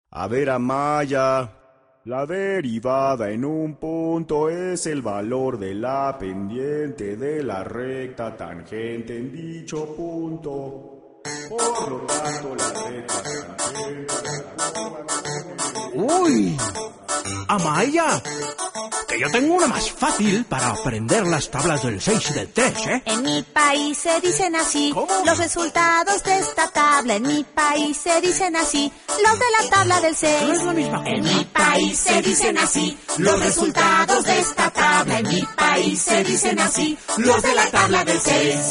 A ver, Amaya, la derivada en un punto es el valor de la pendiente de la recta tangente en dicho punto. Por lo tanto, la recta tangente... ¡Uy! Amaya, que yo tengo una más fácil para aprender las tablas del 6 y del 3, ¿eh? En mi país se dicen así. ¿Cómo? Los resultados de esta tabla. En mi país se dicen así. Los de la tabla del 6. No es la misma cosa. En mi país se dicen así. Los resultados de esta tabla. En mi país se dicen así. Los de la tabla del 6.